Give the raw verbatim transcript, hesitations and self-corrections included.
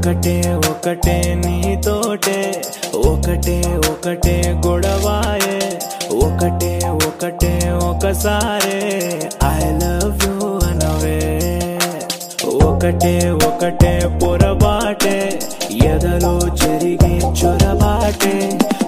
ఒకటే ఒకటే నీతోటే ఒకటే ఒకటే గొడవాయే ఒకటే ఒకటే ఒకసారే ఐ లవ్ యూ అనవే ఒకటే ఒకటే పొరబాటే ఎదలో జరిగే చొరబాటే